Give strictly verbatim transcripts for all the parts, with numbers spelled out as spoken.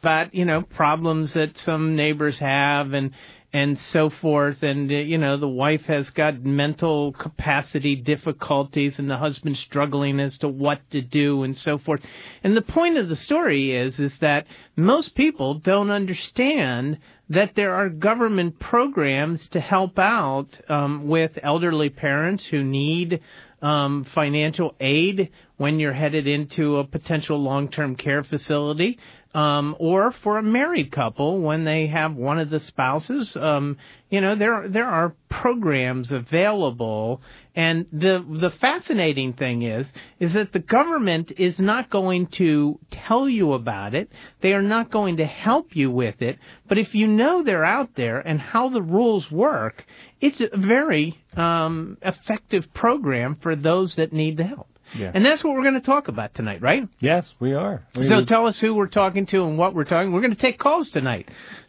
about, you know, problems that some neighbors have and and so forth. And, uh, you know, the wife has got mental capacity difficulties and the husband's struggling as to what to do and so forth. And the point of the story is, is that most people don't understand that there are government programs to help out um, with elderly parents who need um, financial aid when you're headed into a potential long-term care facility. Um, or for a married couple when they have one of the spouses, um, you know, there there are programs available. And the the fascinating thing is is that the government is not going to tell you about it. They are not going to help you with it. But if you know they're out there and how the rules work, it's a very um, effective program for those that need the help. Yeah. And that's what we're going to talk about tonight, right? Yes, we are. We so would... tell us who we're talking to and what we're talking. We're going to take calls tonight.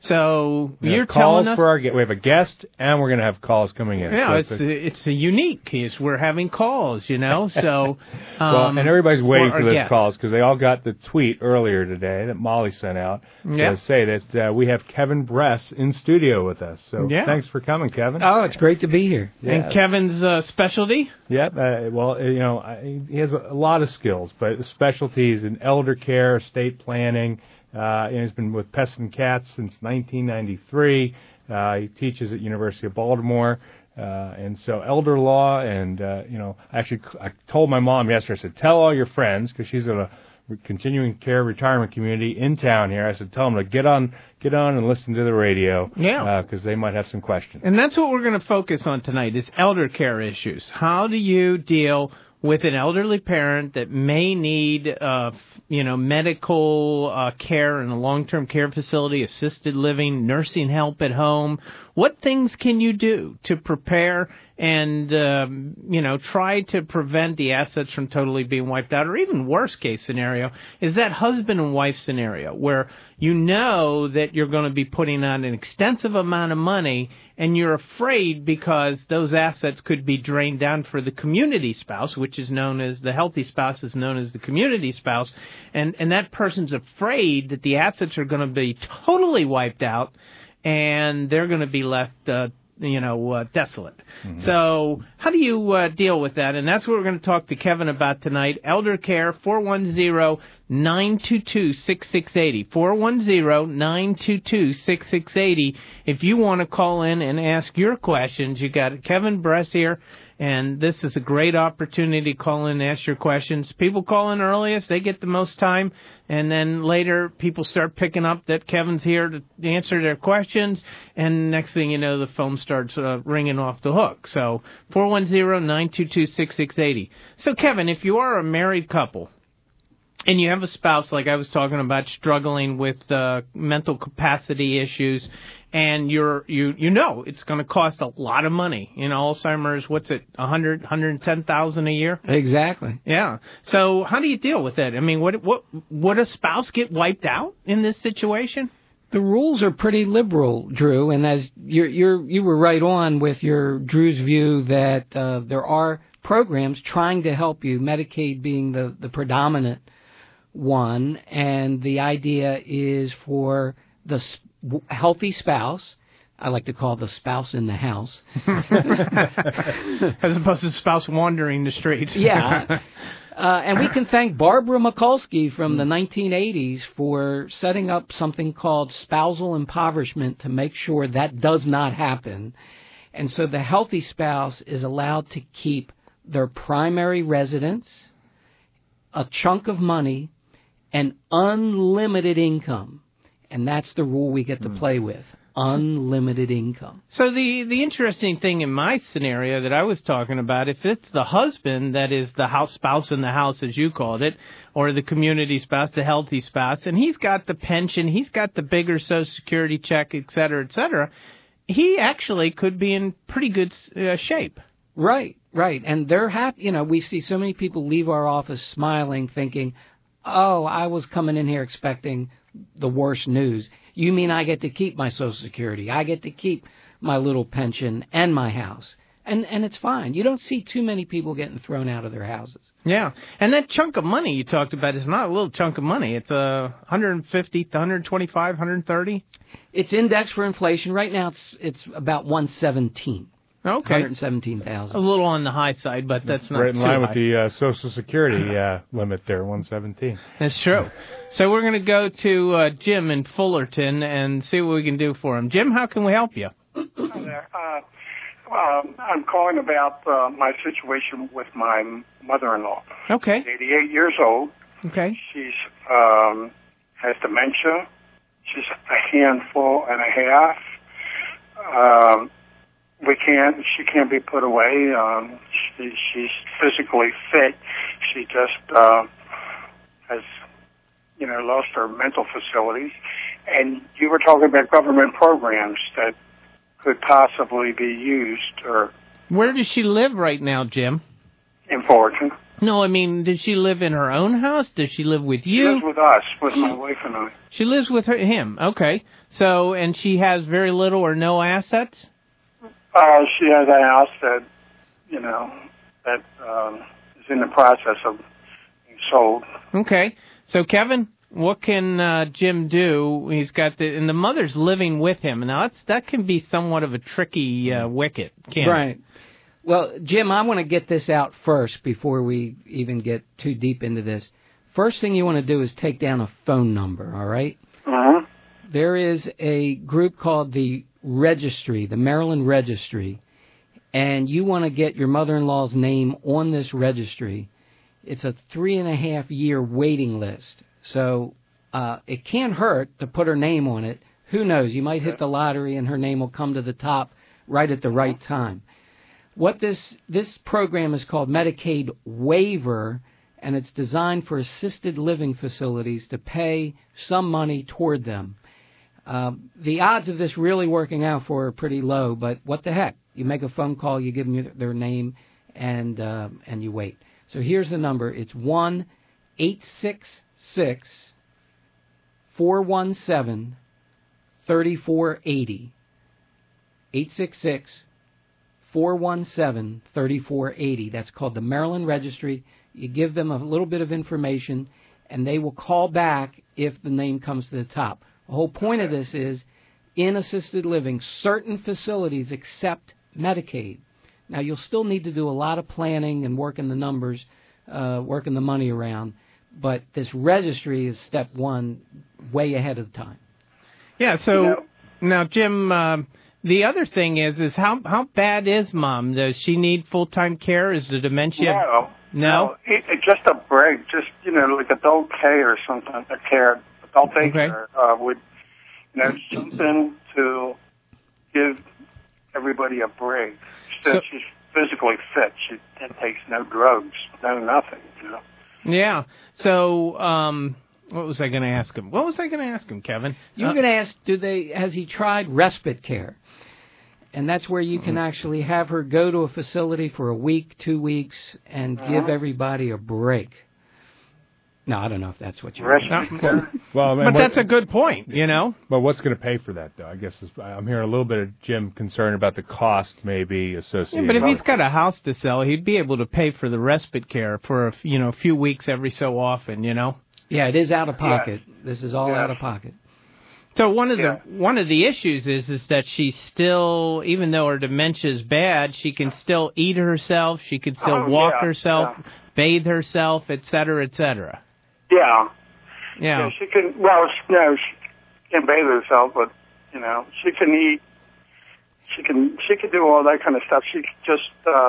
So we you're calls telling us for our we have a guest and we're going to have calls coming in. Yeah, so it's it's, a, it's a unique case. We're having calls, you know. So um, well, and everybody's waiting for for those guest. calls because they all got the tweet earlier today that Molly sent out yeah. to say that uh, we have Kevin Bress in studio with us. So yeah. thanks for coming, Kevin. Oh, it's great to be here. Yeah. And Kevin's uh, specialty? Yep. Uh, well, you know, I, he has a, a lot of skills, but specialties in elder care, estate planning. Uh, and he's been with Pest and Cats since nineteen ninety-three. Uh, he teaches at University of Baltimore. Uh, and so elder law and, uh, you know, actually I told my mom yesterday, I said, tell all your friends, because she's in a continuing care retirement community in town here. I said, tell them to get on, get on and listen to the radio. Yeah. Because uh, they might have some questions. And that's what we're going to focus on tonight is elder care issues. How do you deal with an elderly parent that may need, uh, you know, medical uh, care in a long-term care facility, assisted living, nursing help at home? What things can you do to prepare and, um, you know, try to prevent the assets from totally being wiped out? Or even worst case scenario is that husband and wife scenario where you know that you're going to be putting on an extensive amount of money and you're afraid because those assets could be drained down for the community spouse, which is known as the healthy spouse is known as the community spouse. And, and that person's afraid that the assets are going to be totally wiped out and they're going to be left, uh, you know, uh, desolate. Mm-hmm. So how do you uh, deal with that? And that's what we're going to talk to Kevin about tonight. Elder Care, four one zero, nine two two, six six eight zero. four one zero, nine two two, six six eight zero. If you want to call in and ask your questions, you got Kevin Bress here. And this is a great opportunity to call in and ask your questions. People call in earliest, they get the most time. And then later, people start picking up that Kevin's here to answer their questions. And next thing you know, the phone starts uh, ringing off the hook. So four one zero, nine two two, six six eight zero. So, Kevin, if you are a married couple and you have a spouse, like I was talking about, struggling with uh, mental capacity issues, and you're you you know it's going to cost a lot of money. You know, Alzheimer's, what's it, one hundred, one hundred ten thousand a year? Exactly. Yeah. So how do you deal with that? I mean, what what would a spouse get wiped out in this situation? The rules are pretty liberal, Drew, and as you're, you're you were right on with your Drew's view that uh, there are programs trying to help you, Medicaid being the, the predominant one, and the idea is for the healthy spouse, I like to call the spouse in the house. As opposed to spouse wandering the streets. Yeah. Uh, and we can thank Barbara Mikulski from the nineteen eighties for setting up something called spousal impoverishment to make sure that does not happen. And so the healthy spouse is allowed to keep their primary residence, a chunk of money, and unlimited income. And that's the rule we get to play with. Unlimited income. So the, the interesting thing in my scenario that I was talking about, if it's the husband that is the house spouse in the house, as you called it, or the community spouse, the healthy spouse, and he's got the pension, he's got the bigger Social Security check, et cetera, et cetera, he actually could be in pretty good uh, shape. Right, right. And they're happy. You know, we see so many people leave our office smiling, thinking, oh, I was coming in here expecting the worst news. You mean I get to keep my Social Security? I get to keep my little pension and my house? And and it's fine. You don't see too many people getting thrown out of their houses. Yeah, and that chunk of money you talked about is not a little chunk of money. It's a one hundred fifty, one hundred twenty-five, one hundred thirty. It's indexed for inflation. Right now, it's it's about one seventeen. Okay, one hundred seventeen thousand. A little on the high side, but that's not right in too line high. with the uh, Social Security uh, limit there, one seventeen. That's true. So we're going to go to uh, Jim in Fullerton and see what we can do for him. Jim, how can we help you? Hi there. Uh, um, I'm calling about uh, my situation with my mother-in-law. Okay. She's eighty-eight years old. Okay. She's um, has dementia. She's a handful and a half. Um, we can't. She can't be put away. Um, she, she's physically fit. She just uh, has, you know, lost her mental facilities. And you were talking about government programs that could possibly be used or Where does she live right now, Jim? in Fullerton. No, I mean, does she live in her own house? Does she live with She you? lives with us, with my wife and I. She lives with her, him. Okay. So, and she has very little or no assets? Uh, she has a house that, you know, that um, is in the process of being sold. Okay. So, Kevin, what can uh, Jim do? He's got the, and the mother's living with him. Now, that's, that can be somewhat of a tricky uh, wicket, can't Right. Well, Jim, I want to get this out first before we even get too deep into this. First thing you want to do is take down a phone number, all right? Uh-huh. There is a group called the Registry, the Maryland Registry, and you want to get your mother-in-law's name on this registry. It's a three and a half year waiting list. So uh, it can't hurt to put her name on it. Who knows? You might hit the lottery and her name will come to the top right at the right time. What this this program is called Medicaid Waiver, and it's designed for assisted living facilities to pay some money toward them. Um, the odds of this really working out for her are pretty low, but what the heck? You make a phone call, you give them their name, and uh, and you wait. So here's the number. It's one eight six six four one seven three four eight zero. eight six six four one seven three four eight zero. That's called the Maryland Registry. You give them a little bit of information, and they will call back if the name comes to the top. The whole point of this is, in assisted living, certain facilities accept Medicaid. Now, you'll still need to do a lot of planning and working the numbers, uh, working the money around, but this registry is step one, way ahead of time. Yeah, so You know, now, Jim, uh, the other thing is, is how how bad is Mom? Does she need full-time care? Is the dementia... no. No? No, it, it, just a break, just, you know, like adult care or something, a care, adult day Okay. care, uh, would, you know, something to give everybody a break. She, So- she's physically fit. She takes no drugs, no nothing, you know. Yeah. So, um, what was I going to ask him? What was I going to ask him, Kevin? You were Uh, going to ask, do they? Has he tried respite care? And that's where you can actually have her go to a facility for a week, two weeks, and Uh-huh. give everybody a break. No, I don't know if that's what you're Respite No. care. Well, and but what- that's a good point, you know? But what's going to pay for that, though? I guess is, I'm hearing a little bit of Jim concern about the cost maybe Yeah, associated. but if with he's got a house to sell, he'd be able to pay for the respite care for a, f- you know, a few weeks every so often, you know? Yeah, it is out of pocket. This is all Yes. out of pocket. So one of Yeah. the one of the issues is is that she still, even though her dementia is bad, she can still eat herself, she can still Oh, walk yeah, herself, yeah. bathe herself, et cetera, et cetera. Yeah. Yeah. Yeah, she can, well, she, no, she can bathe herself, but, you know, she can eat, she can, she can do all that kind of stuff. She just, uh,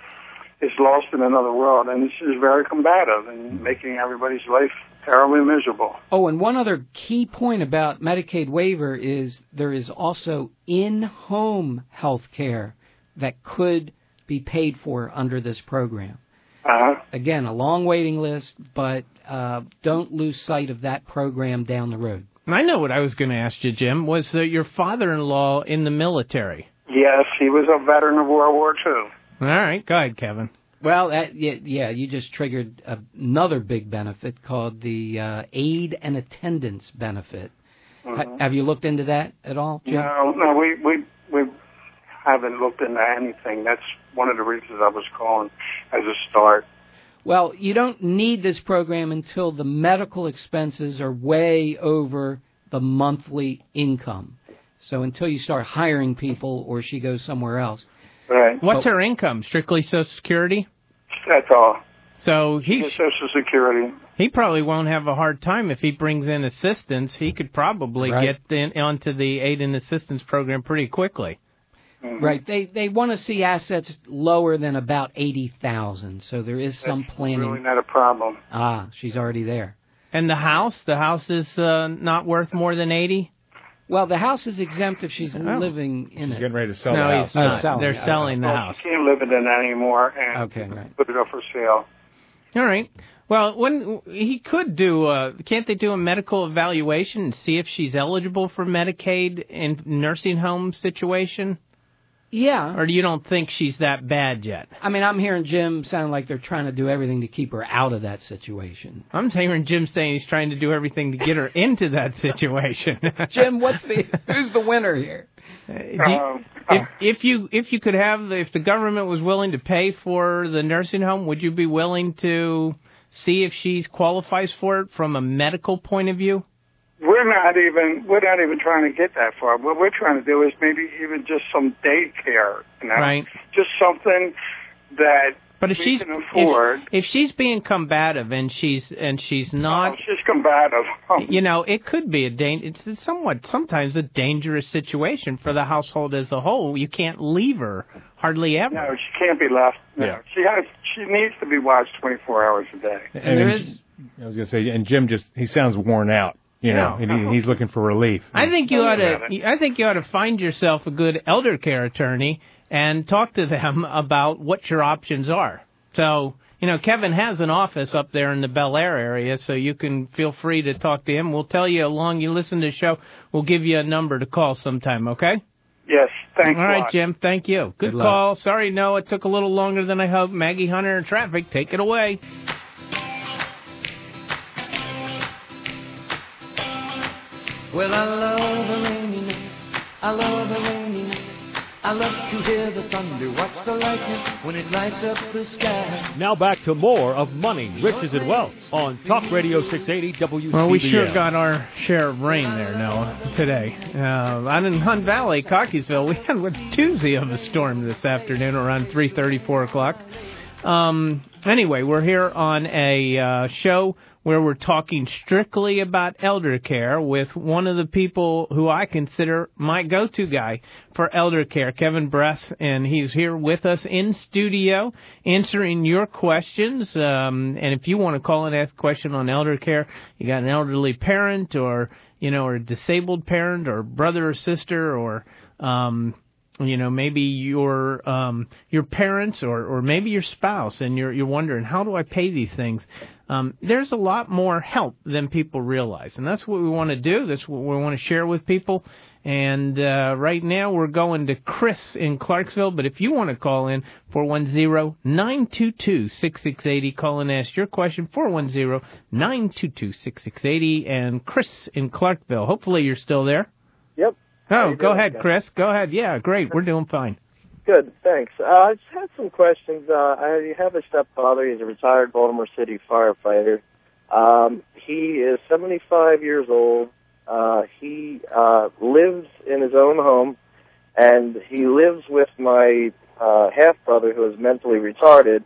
is lost in another world, and she's very combative and making everybody's life terribly miserable. Oh, and one other key point about Medicaid waiver is there is also in-home health care that could be paid for under this program. Uh-huh. Again, a long waiting list, but uh, don't lose sight of that program down the road. I know what I was going to ask you, Jim. Was uh, your father-in-law in the military? Yes, he was a veteran of World War Two. All right, go ahead, Kevin. Well, that, yeah, yeah, you just triggered another big benefit called the uh, aid and attendance benefit. Mhm. Ha- have you looked into that at all, Jim? No, no, we, we, we haven't looked into anything. That's one of the reasons I was calling as a start. Well, you don't need this program until the medical expenses are way over the monthly income. So until you start hiring people or she goes somewhere else. Right. What's But- her income? Strictly Social Security? That's all. So he Social Security. he probably won't have a hard time if he brings in assistance. He could probably Right. get in, onto the aid and assistance program pretty quickly. Mm-hmm. Right. They they want to see assets lower than about eighty thousand. So there is some That's planning. really not a problem. Ah, she's already there. And the house, the house is uh, not worth more than eighty. Well, the house is exempt if she's Oh. living in She's it. getting ready to sell no, the he's house. Oh, not. selling. They're Okay. selling the Well, house. she can't live in it anymore, and Okay, right. put it up for sale. All right. Well, when he could do, uh, can't they do a medical evaluation and see if she's eligible for Medicaid in nursing home situation? Yeah. Or you don't think she's that bad yet? I mean, I'm hearing Jim sound like they're trying to do everything to keep her out of that situation. I'm hearing Jim saying he's trying to do everything to get her into that situation. Jim, what's the who's the winner here? Uh, do you- Um, if, if you if you could have the, if the government was willing to pay for the nursing home, would you be willing to see if she qualifies for it from a medical point of view? We're not even we're not even trying to get that far. What we're trying to do is maybe even just some daycare, you know, Right. just something that But if we she's can afford. if, if she's being combative and she's and she's not, Oh, she's combative. you know, it could be a dan- it's somewhat sometimes a dangerous situation for the household as a whole. You can't leave her hardly ever. No, she can't be left. No. Yeah. She has. She needs to be watched twenty-four hours a day. And there is I was going to say, and Jim just, he sounds worn out, you know, Yeah. and he, he's looking for relief. I think you Tell ought me about to. I think you ought to find yourself a good elder care attorney and talk to them about what your options are. So, you know, Kevin has an office up there in the Bel Air area, so you can feel free to talk to him. We'll tell you how long you listen to the show. We'll give you a number to call sometime. Okay? Yes. Thanks. All a right, lot. Jim. Thank you. Good, Good luck. call. Sorry, no, it took a little longer than I hoped. Maggie Hunter in traffic. Take it away. Well, I love a rainy night. I love a rainy night. I love to hear the thunder, watch the lightning when it lights up the sky. Now back to more of Money, Riches, and Wealth on Talk Radio six eighty W C B L. Well, we sure got our share of rain there, Noah, today. Uh, out in Hunt Valley, Cockeysville, we had a doozy of a storm this afternoon around three thirty, four o'clock. Um, anyway, we're here on a uh, show where we're talking strictly about elder care with one of the people who I consider my go-to guy for elder care, Kevin Bress, and he's here with us in studio answering your questions. Um, and if you want to call and ask a question on elder care, you got an elderly parent or, you know, or a disabled parent or brother or sister or, um, you know, maybe your um, your parents or, or maybe your spouse, and you're you're wondering, how do I pay these things? Um, there's a lot more help than people realize, and that's what we want to do. That's what we want to share with people. And uh, right now we're going to Chris in Clarksville, but if you want to call in, four one zero, nine two two, six six eight zero, call and ask your question, four one zero, nine two two, six six eight zero, and Chris in Clarksville. Hopefully you're still there. Yep. How Oh, you go doing, ahead, guys? Chris. Go ahead. Yeah, great. We're doing fine. Good, thanks. Uh, I just had some questions. Uh, I have a stepfather. He's a retired Baltimore City firefighter. Um, he is seventy-five years old. Uh, he uh, lives in his own home, and he lives with my uh, half-brother who is mentally retarded,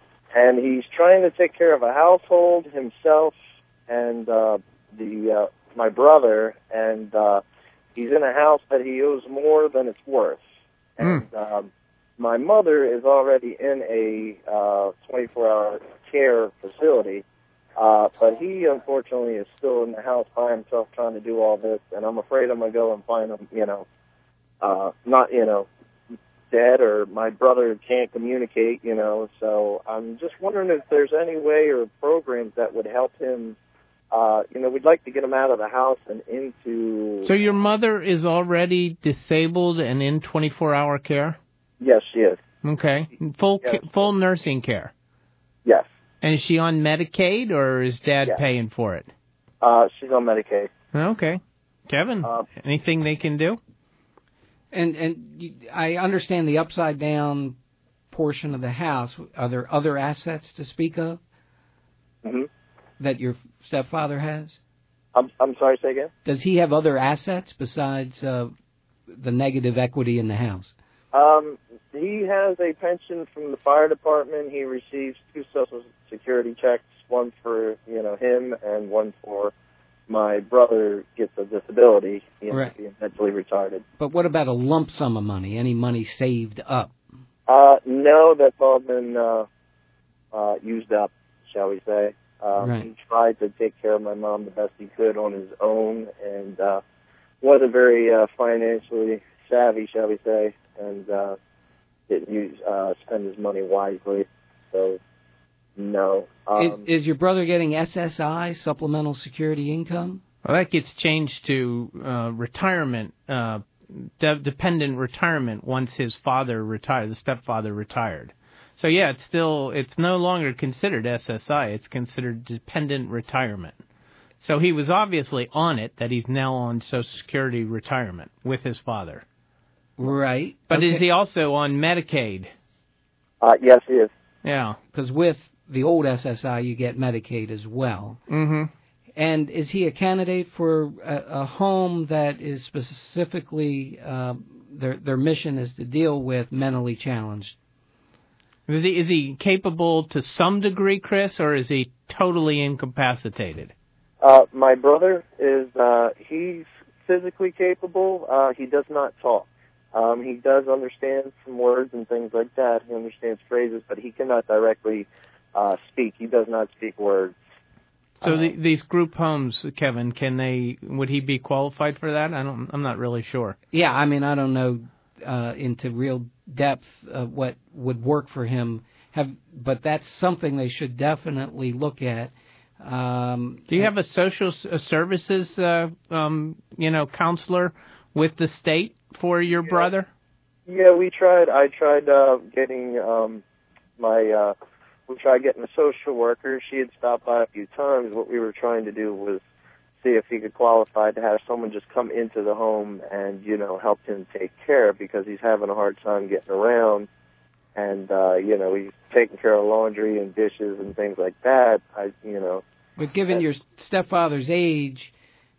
and he's trying to take care of a household himself and uh, the uh, my brother, and uh, he's in a house that he owes more than it's worth. And um, my mother is already in a uh, twenty-four hour care facility, uh, but he, unfortunately, is still in the house by himself trying to do all this, and I'm afraid I'm going to go and find him, you know, uh, not, you know, dead, or my brother can't communicate, you know, so I'm just wondering if there's any way or programs that would help him. Uh, you know, we'd like to get him out of the house and into... So your mother is already disabled and in twenty-four hour care? Yes, she is. Okay. Full Yes. ca- full nursing care. Yes. And is she on Medicaid, or is Dad Yes. paying for it? Uh, she's on Medicaid. Okay. Kevin, Uh, anything they can do? And and you, I understand the upside down portion of the house. Are there other assets to speak of Mm-hmm. that your stepfather has? I'm I'm sorry. Say again. Does he have other assets besides uh, the negative equity in the house? Um, he has a pension from the fire department. He receives two Social Security checks, one for you know him and one for my brother gets a disability. He Right. He's mentally retarded. But what about a lump sum of money? Any money saved up? Uh, no, that's all been uh, uh, used up, shall we say. Um, Right. He tried to take care of my mom the best he could on his own, and uh, wasn't very uh, financially savvy, shall we say, and uh, didn't use uh, spend his money wisely. So, no. Um, is, is your brother getting S S I, supplemental security income? Well, that gets changed to uh, retirement, uh, de- dependent retirement once his father retired, the stepfather retired. So yeah, it's still it's no longer considered S S I. It's considered dependent retirement. So he was obviously on it that he's now on Social Security retirement with his father. Right. But okay. is he also on Medicaid? uh, yes, he is. Yeah. Because with the old S S I, you get Medicaid as well. Mm-hmm. And is he a candidate for a, a home that is specifically, uh, their their mission is to deal with mentally challenged? Is he is he capable to some degree, Chris, or is he totally incapacitated? Uh, my brother is, uh, he's physically capable. Uh, he does not talk. Um, he does understand some words and things like that. He understands phrases, but he cannot directly uh, speak. He does not speak words. So Uh, the, these group homes, Kevin, can they? Would he be qualified for that? I don't. I'm not really sure. Yeah, I mean, I don't know uh, into real depth uh, what would work for him. Have, but that's something they should definitely look at. Um, Do you have a social s- uh, services, uh, um, you know, counselor with the state for your Yeah. brother? Yeah, we tried. I tried uh, getting um, my. Uh, we tried getting a social worker. She had stopped by a few times. What we were trying to do was see if he could qualify to have someone just come into the home and you know help him take care because he's having a hard time getting around. And, uh, you know, he's taking care of laundry and dishes and things like that. I, you know. But given your stepfather's age,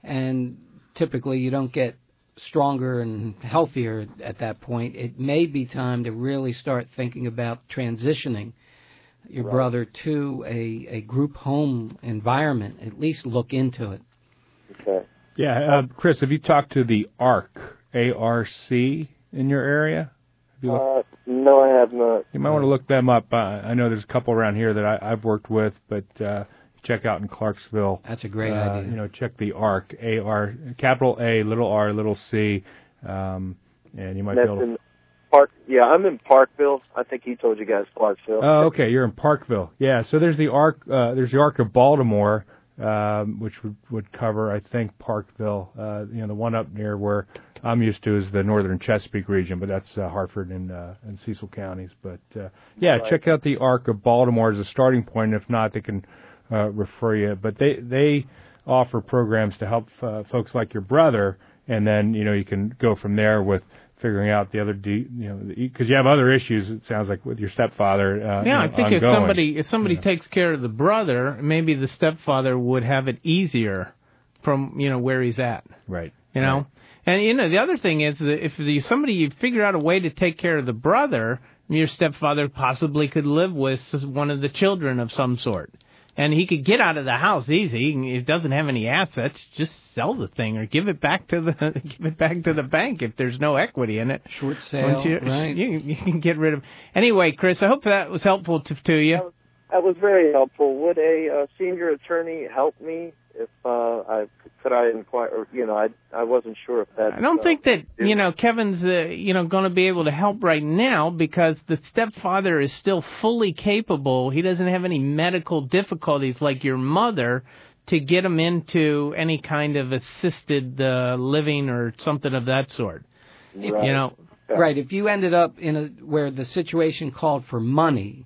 and typically you don't get stronger and healthier at that point, it may be time to really start thinking about transitioning your Right. brother to a, a group home environment. At least look into it. Okay. Yeah, uh, Chris, have you talked to the ARC, A R C, in your area? Have you looked- Uh, no, I have not. You might want to look them up. Uh, I know there's a couple around here that I, I've worked with, but uh, check out in Clarksville. That's a great uh, idea. You know, check the ARC, A R, capital A, little R, little C, um, and you might That's be able to. in Park. Yeah, I'm in Parkville. I think he told you guys Clarksville. Oh, okay, you're in Parkville. Yeah, so there's the ARC. Uh, there's the ARC of Baltimore, um, which would, would cover, I think, Parkville. Uh, you know, the one up near where I'm used to is the northern Chesapeake region, but that's uh, Hartford and uh, and Cecil counties. But uh, yeah, Right. check out the ARC of Baltimore as a starting point. If not, they can uh, refer you. But they they offer programs to help uh, folks like your brother, and then you know you can go from there with figuring out the other, de- you know, because you have other issues. It sounds like with your stepfather. Uh, Yeah, you know, I think if ongoing. somebody if somebody Yeah. takes care of the brother, maybe the stepfather would have it easier from you know where he's at. Right. You know, Right. and you know the other thing is that if the, somebody you figure out a way to take care of the brother, your stepfather possibly could live with one of the children of some sort, and he could get out of the house easy. He, can, he doesn't have any assets, just sell the thing or give it back to the give it back to the bank if there's no equity in it. Short sale, Once you, right? You, you can get rid of. Anyway, Chris, I hope that was helpful to, to you. That was, that was very helpful. Would a uh, senior attorney help me if uh, I could I inquire? Or, you know, I I wasn't sure if that. I don't uh, think that you know Kevin's uh, you know going to be able to help right now because the stepfather is still fully capable. He doesn't have any medical difficulties like your mother to get him into any kind of assisted uh, living or something of that sort. Right. You know, Right. If you ended up in a where the situation called for money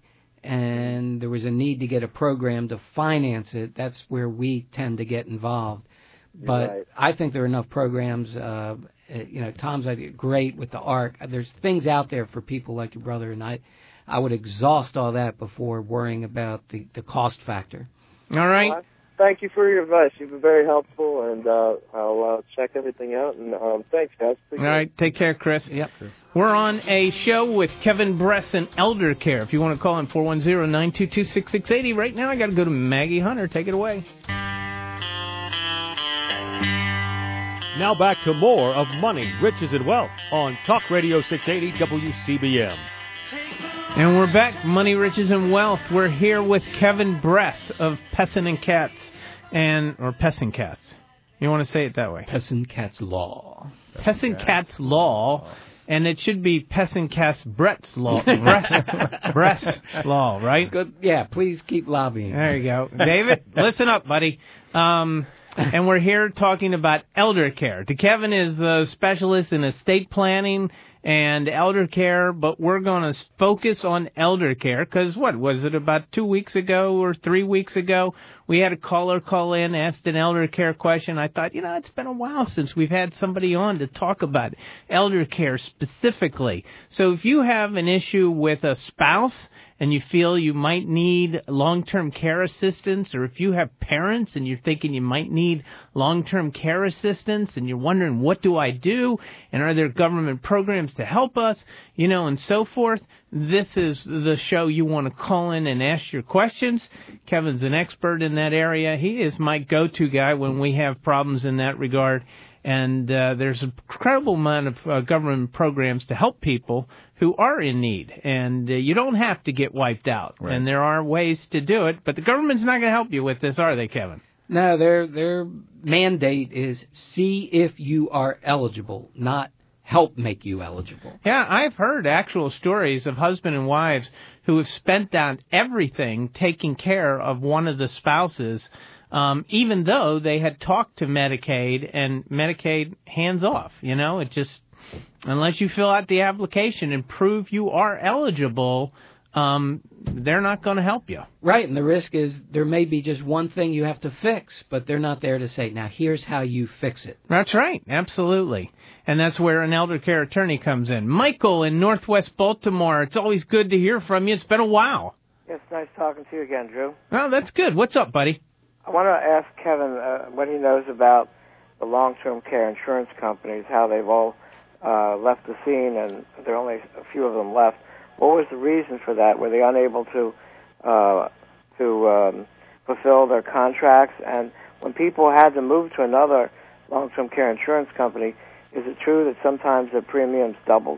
and there was a need to get a program to finance it, that's where we tend to get involved. But right. I think there are enough programs. Uh, you know, Tom's idea great with the ARC. There's things out there for people like your brother, and I, I would exhaust all that before worrying about the, the cost factor. All right. Well, thank you for your advice. You've been very helpful, and uh, I'll uh, check everything out. And um, thanks, guys. Appreciate All right. Take care, Chris. Yep. We're on a show with Kevin Bress and Elder Care. If you want to call in four one zero, nine two two, six six eight zero. Right now, I got to go to Maggie Hunter. Take it away. Now back to more of Money, Riches, and Wealth on Talk Radio six eighty W C B M. And we're back, Money, Riches, and Wealth. We're here with Kevin Bress of Pessin and Katz, and or Pessin Katz. You want to say it that way? Pessin Katz Law. Pessin Katz Law, and it should be Pessin Katz Brett's Law. Bress, Bress Law, right? Good. Yeah, please keep lobbying. There you go. David, listen up, buddy. Um, and we're here talking about elder care. Kevin is a specialist in estate planning and elder care, but we're going to focus on elder care because, what, was it about two weeks ago or three weeks ago? We had a caller call in, asked an elder care question. I thought, you know, it's been a while since we've had somebody on to talk about elder care specifically. So if you have an issue with a spouse and you feel you might need long-term care assistance, or if you have parents and you're thinking you might need long-term care assistance and you're wondering, what do I do? And are there government programs to help us? You know, and so forth. This is the show you want to call in and ask your questions. Kevin's an expert in that area. He is my go-to guy when we have problems in that regard. And uh, there's an incredible amount of uh, government programs to help people who are in need. And uh, you don't have to get wiped out. Right. And there are ways to do it. But the government's not going to help you with this, are they, Kevin? No, their their mandate is see if you are eligible, not help make you eligible. Yeah, I've heard actual stories of husband and wives who have spent down everything taking care of one of the spouses, Um, even though they had talked to Medicaid, and Medicaid hands off. You know, it just, unless you fill out the application and prove you are eligible, um, they're not going to help you. Right, and the risk is there may be just one thing you have to fix, but they're not there to say, now here's how you fix it. That's right, absolutely. And that's where an elder care attorney comes in. Michael in Northwest Baltimore, it's always good to hear from you. It's been a while. Yes, nice talking to you again, Drew. Well, that's good. What's up, buddy? I want to ask Kevin uh, what he knows about the long-term care insurance companies, how they've all uh, left the scene, and there are only a few of them left. What was the reason for that? Were they unable to uh, to um, fulfill their contracts? And when people had to move to another long-term care insurance company, is it true that sometimes the premiums doubled?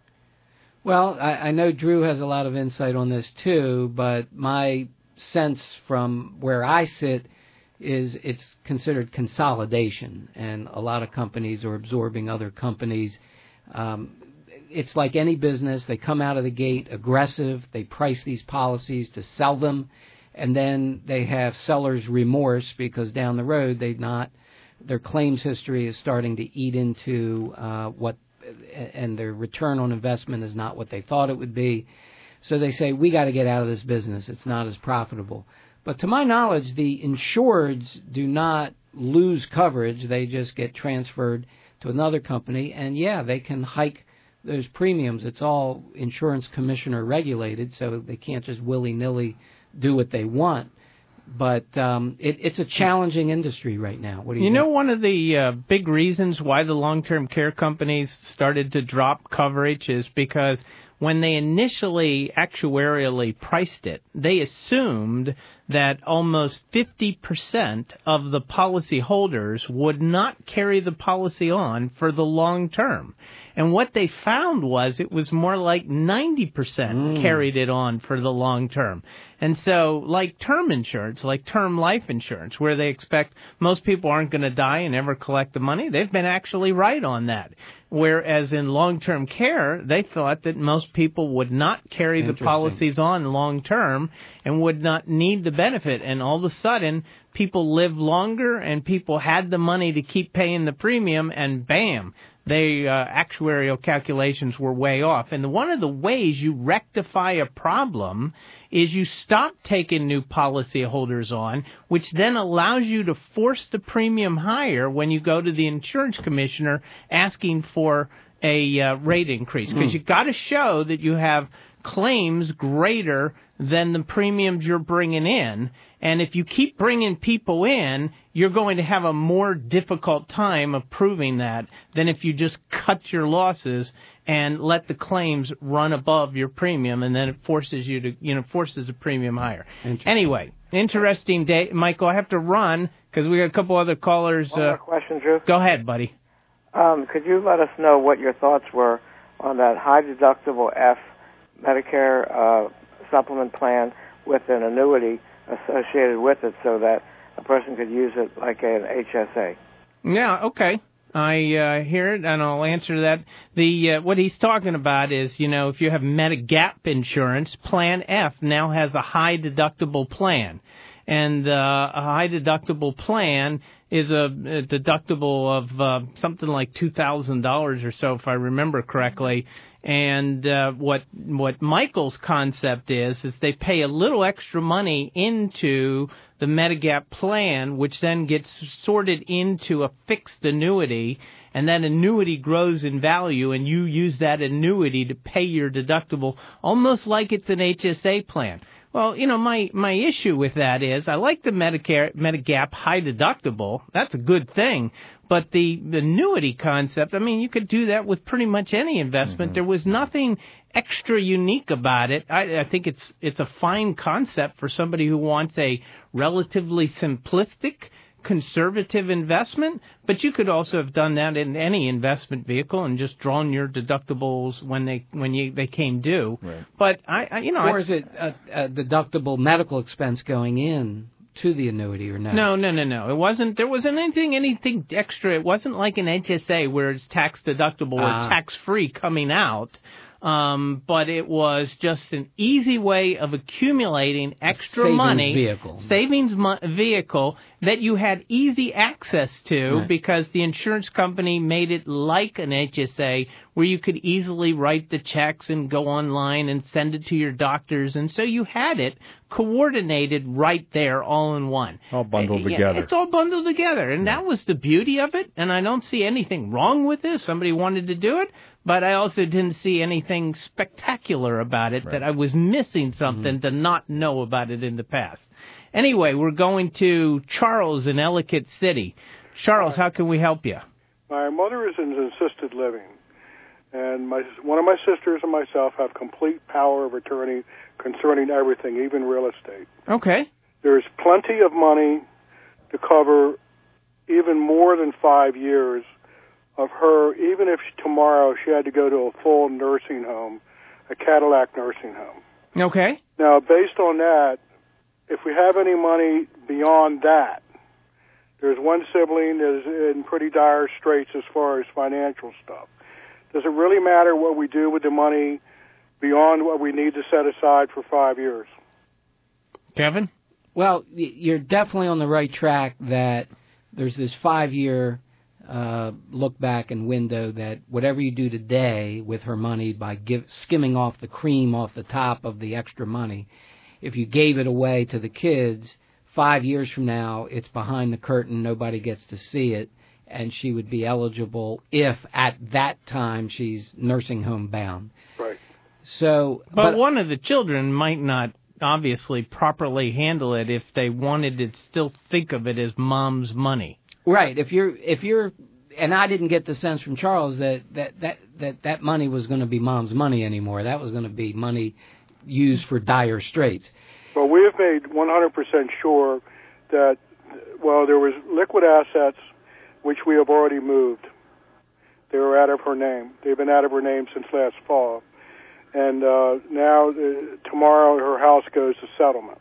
Well, I, I know Drew has a lot of insight on this too, but my sense from where I sit is it's considered consolidation, and a lot of companies are absorbing other companies. Um, it's like any business. They come out of the gate aggressive. They price these policies to sell them, and then they have seller's remorse because down the road they not their claims history is starting to eat into uh, what, and their return on investment is not what they thought it would be. So they say, we got to get out of this business. It's not as profitable. But to my knowledge, the insureds do not lose coverage. They just get transferred to another company. And, yeah, they can hike those premiums. It's all insurance commissioner regulated, so they can't just willy-nilly do what they want. But um, it, it's a challenging industry right now. What do you, you think? know, one of the uh, big reasons why the long-term care companies started to drop coverage is because when they initially actuarially priced it, they assumed that almost fifty percent of the policy holders would not carry the policy on for the long term. And what they found was it was more like ninety percent mm. carried it on for the long term. And so, like term insurance, like term life insurance, where they expect most people aren't going to die and ever collect the money, they've been actually right on that. Whereas in long-term care, they thought that most people would not carry the policies on long-term and would not need the benefit. And all of a sudden, people lived longer and people had the money to keep paying the premium, and bam, they uh, actuarial calculations were way off. And one of the ways you rectify a problem is you stop taking new policyholders on, which then allows you to force the premium higher when you go to the insurance commissioner asking for a uh, rate increase. Because mm. you've got to show that you have claims greater than the premiums you're bringing in. And if you keep bringing people in, you're going to have a more difficult time of proving that than if you just cut your losses and let the claims run above your premium, and then it forces you to, you know, forces the premium higher. Anyway, interesting day. Michael, I have to run because we got a couple other callers. One more uh, question, Drew. Go ahead, buddy. Um, could you let us know what your thoughts were on that high deductible F Medicare uh, supplement plan with an annuity associated with it so that a person could use it like an H S A? Yeah, okay. I uh, hear it, and I'll answer that. The uh, what he's talking about is, you know, if you have Medigap insurance, Plan F now has a high deductible plan. And uh, a high deductible plan is a, a deductible of uh, something like two thousand dollars or so, if I remember correctly. And uh, what what Michael's concept is, is they pay a little extra money into the Medigap plan, which then gets sorted into a fixed annuity, and that annuity grows in value, and you use that annuity to pay your deductible, almost like it's an H S A plan. Well, you know, my, my issue with that is I like the Medicare, Medigap high deductible. That's a good thing. But the, the annuity concept, I mean, you could do that with pretty much any investment. Mm-hmm. There was nothing extra unique about it. I, I think it's it's a fine concept for somebody who wants a relatively simplistic, conservative investment, but you could also have done that in any investment vehicle and just drawn your deductibles when they when you they came due. Right. But I, I, you know, or I, is it a, a deductible medical expense going in to the annuity or not? No, no, no, no. It wasn't. There wasn't anything anything extra. It wasn't like an H S A where it's tax deductible or Ah. tax free coming out. Um, but it was just an easy way of accumulating extra savings money, vehicle. savings mo- vehicle that you had easy access to Right. because the insurance company made it like an H S A where you could easily write the checks and go online and send it to your doctors. And so you had it coordinated right there all in one. All bundled Uh, yeah, together. It's all bundled together. And that was the beauty of it. And I don't see anything wrong with this. Somebody wanted to do it. But I also didn't see anything spectacular about it, Right. that I was missing something Mm-hmm. to not know about it in the past. Anyway, we're going to Charles in Ellicott City. Charles, how can we help you? My mother is in assisted living, and my one of my sisters and myself have complete power of attorney concerning everything, even real estate. Okay. There's plenty of money to cover even more than five years of her, even if tomorrow she had to go to a full nursing home, a Cadillac nursing home. Okay. Now, based on that, if we have any money beyond that, there's one sibling that is in pretty dire straits as far as financial stuff. Does it really matter what we do with the money beyond what we need to set aside for five years? Kevin? Well, y- you're definitely on the right track that there's this five-year uh, look back and window that whatever you do today with her money by give, skimming off the cream off the top of the extra money, if you gave it away to the kids, five years from now, it's behind the curtain, nobody gets to see it, and she would be eligible if at that time she's nursing home bound. Right. So, But, but one of the children might not obviously properly handle it if they wanted to still think of it as mom's money. right, if you're if you're and I didn't get the sense from Charles that that that that, that money was going to be mom's money anymore. That was going to be money used for dire straits. Well, we have made one hundred percent sure that, well, there was liquid assets which we have already moved. They were out of her name. They've been out of her name since last fall. And uh, now, uh, tomorrow, her house goes to settlement.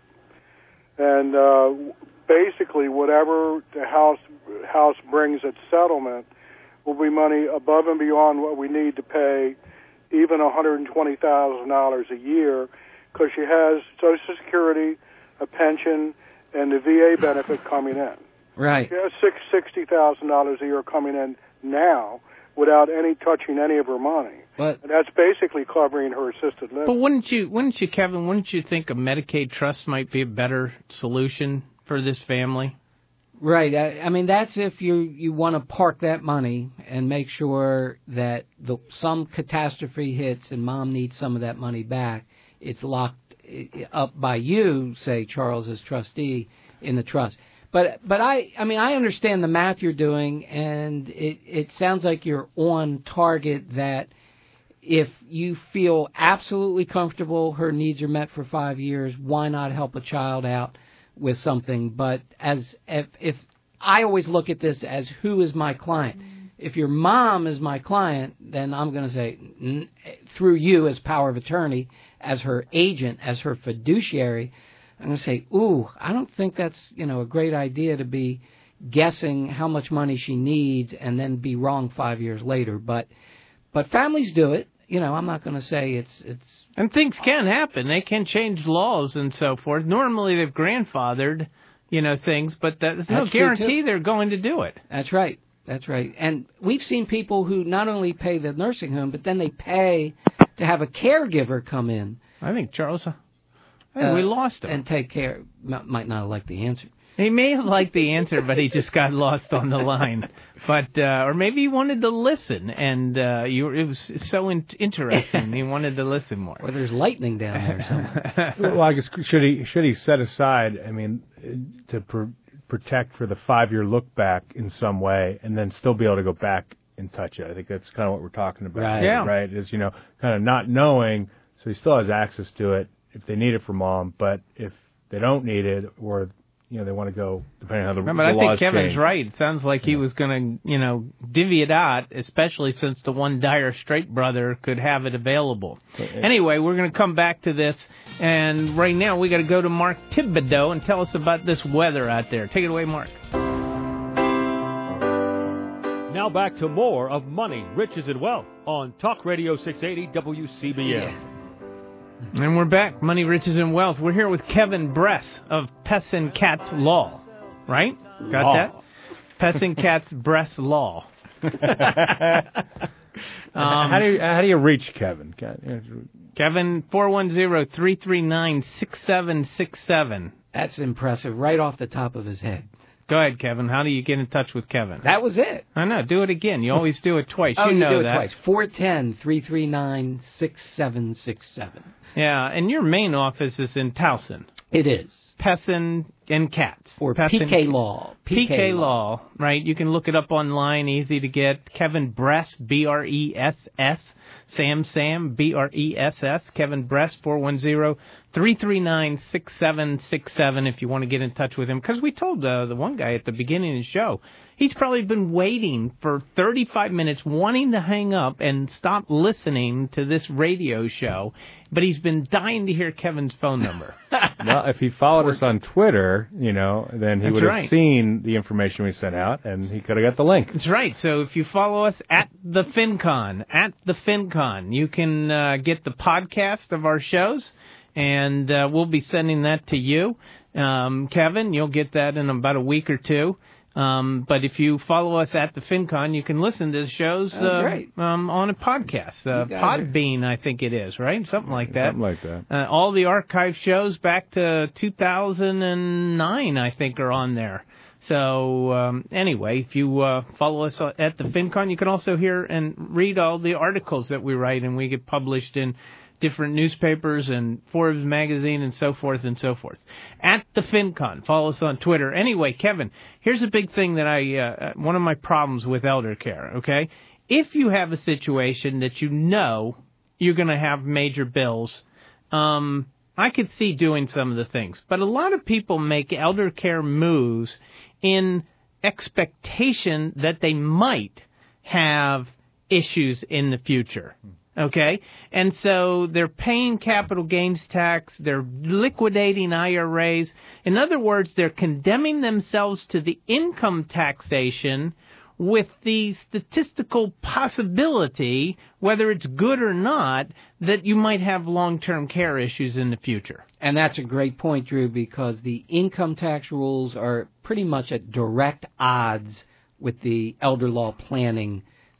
And uh, basically, whatever the house house brings at settlement will be money above and beyond what we need to pay even one hundred twenty thousand dollars a year, because she has Social Security, a pension, and the V A benefit coming in. Right. She has six sixty thousand dollars a year coming in now, without any touching any of her money. But, and that's basically covering her assisted living. But wouldn't you, wouldn't you, Kevin, wouldn't you think a Medicaid trust might be a better solution for this family? Right. I, I mean, that's if you you want to park that money and make sure that the, some catastrophe hits and mom needs some of that money back. It's locked up by you, say, Charles, as trustee in the trust. But but I I mean I understand the math you're doing, and it it sounds like you're on target that if you feel absolutely comfortable her needs are met for five years, why not help a child out with something? But as if if I always look at this as who is my client. If your mom is my client, then I'm going to say n- through you as power of attorney, as her agent, as her fiduciary, I'm going to say, ooh, I don't think that's, you know, a great idea to be guessing how much money she needs and then be wrong five years later. But but families do it. You know, I'm not going to say it's it's. And things can happen. They can change laws and so forth. Normally they've grandfathered, you know, things, but there's no guarantee they're going to do it. That's right. That's right. And we've seen people who not only pay the nursing home, but then they pay to have a caregiver come in. I think Charles. Hey, uh, we lost him. And take care. Might not have liked the answer. He may have liked the answer, but he just got lost on the line. But uh, or maybe he wanted to listen, and uh, you were, it was so in- interesting. He wanted to listen more. Or there's lightning down there somewhere. Well, I guess should he should he set aside? I mean, to pr- protect for the five-year look back in some way, and then still be able to go back and touch it. I think that's kind of what we're talking about. Right. Here, Yeah. right. Is, you know, kind of not knowing, so he still has access to it if they need it for mom, but if they don't need it, or you know they want to go, depending on how the, no, the but I laws think Kevin's change. right. It sounds like he was going to, you know, divvy it out, especially since the one Dire Straight brother could have it available. Okay. Anyway, we're going to come back to this, and right now we got to go to Mark Thibodeau and tell us about this weather out there. Take it away, Mark. Now back to more of Money, Riches, and Wealth on Talk Radio six eighty W C B M. Yeah. And we're back, Money, Riches, and Wealth. We're here with Kevin Bress of Pest and Cats Law, right? Got Law. that? Pest and Cats Bress Law. um, how do you how do you reach Kevin? Kevin, four one zero, three three nine, six seven six seven. That's impressive, right off the top of his head. Go ahead, Kevin. How do you get in touch with Kevin? That was it. I know. Do it again. You always do it twice. Oh, you know do it that. twice. four one zero, three three nine, six seven six seven. Yeah, and your main office is in Towson. It is. Pest and, and Cats. Or Pest P K and, Law. P K Law, right? You can look it up online, easy to get. Kevin Bress, B R E S S. Sam Sam, B R E S S. Kevin Bress, four one zero, three three nine, six seven six seven if you want to get in touch with him. Because we told uh, the one guy at the beginning of the show, he's probably been waiting for thirty-five minutes, wanting to hang up and stop listening to this radio show, but he's been dying to hear Kevin's phone number. Well, if he followed us on Twitter, you know, then he That's would have right. seen the information we sent out, and he could have got the link. That's right. So if you follow us at the FinCon, at the FinCon, you can uh, get the podcast of our shows, and uh, we'll be sending that to you. Um, Kevin, you'll get that in about a week or two. Um, but if you follow us at the FinCon, you can listen to the shows Oh, uh, great. um, on a podcast. Uh, You guys are- Podbean, I think it is, right? Something like that. Something like that. Uh, all the archive shows back to two thousand nine, I think, are on there. So um, anyway, if you uh, follow us at the FinCon, you can also hear and read all the articles that we write, and we get published in different newspapers and Forbes magazine and so forth and so forth. At the FinCon, follow us on Twitter. Anyway, Kevin, here's a big thing that I uh, one of my problems with elder care. Okay, if you have a situation that you know you're going to have major bills, um, I could see doing some of the things. But a lot of people make elder care moves in expectation that they might have issues in the future. Okay? And so they're paying capital gains tax, they're liquidating I R As. In other words, they're condemning themselves to the income taxation with the statistical possibility, whether it's good or not, that you might have long-term care issues in the future. And that's a great point, Drew, because the income tax rules are pretty much at direct odds with the elder law planning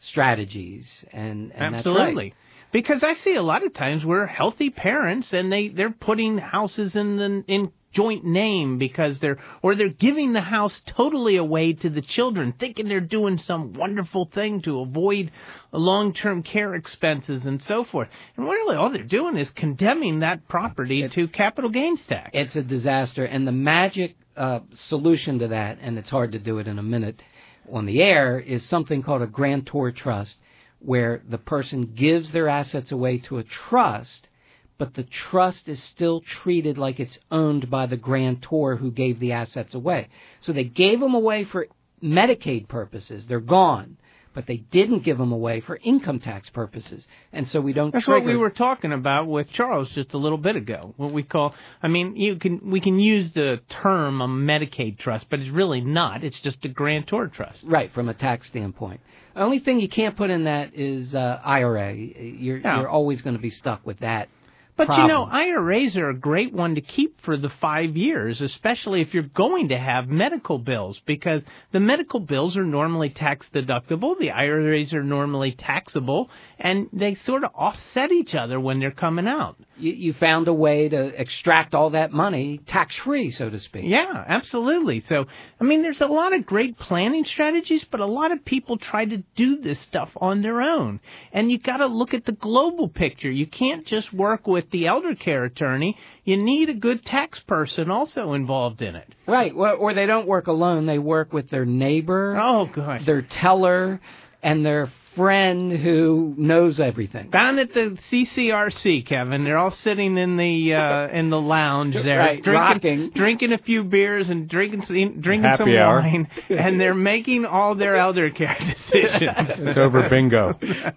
strategies. And, and Absolutely. That's right. Because I see a lot of times where healthy parents and they, they're putting houses in the, in joint name because they're, or they're giving the house totally away to the children, thinking they're doing some wonderful thing to avoid long-term care expenses and so forth. And really all they're doing is condemning that property it, to capital gains tax. It's a disaster. And the magic uh, solution to that, and it's hard to do it in a minute on the air, is something called a grantor trust, where the person gives their assets away to a trust, but the trust is still treated like it's owned by the grantor who gave the assets away. So they gave them away for Medicaid purposes. They're gone. But they didn't give them away for income tax purposes. And so we don't That's trigger. what we were talking about with Charles just a little bit ago. What we call, I mean, you can we can use the term a Medicaid trust, but it's really not. It's just a grantor trust. Right, from a tax standpoint. The only thing you can't put in that is uh, I R A. You're, yeah. you're always going to be stuck with that. But, problem. you know, I R As are a great one to keep for the five years, especially if you're going to have medical bills, because the medical bills are normally tax deductible, the I R As are normally taxable, and they sort of offset each other when they're coming out. You, you found a way to extract all that money tax-free, so to speak. Yeah, absolutely. So, I mean, there's a lot of great planning strategies, but a lot of people try to do this stuff on their own. And you got to look at the global picture. You can't just work with the elder care attorney. You need a good tax person also involved in it. Right. Well, or they don't work alone. They work with their neighbor, oh, gosh. their teller, and their friend who knows everything. Down at the C C R C, Kevin, they're all sitting in the uh, in the lounge there, right, drinking, rocking. drinking a few beers and drinking drinking Happy some hour. wine, and they're making all their elder care decisions. It's over bingo.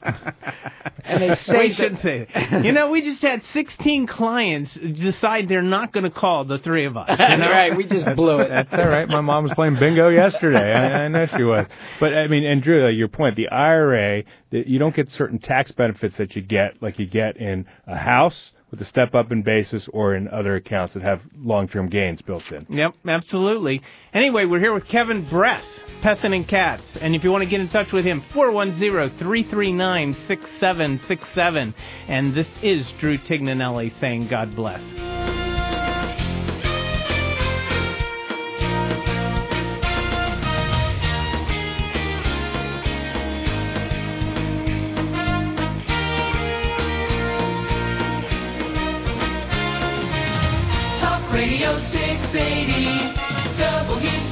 And they say we that, should say that. You know, we just had sixteen clients decide they're not going to call the three of us. You know? Right, we just blew it. That's all right. My mom was playing bingo yesterday. I, I know she was. But, I mean, and Drew, your point, the I R A, you don't get certain tax benefits that you get, like you get in a house with a step-up in basis or in other accounts that have long-term gains built in. Yep, absolutely. Anyway, we're here with Kevin Bress, Pessin and Katz. And if you want to get in touch with him, four one zero, three three nine, six seven six seven. And this is Drew Tignanelli saying God bless. Radio six eighty W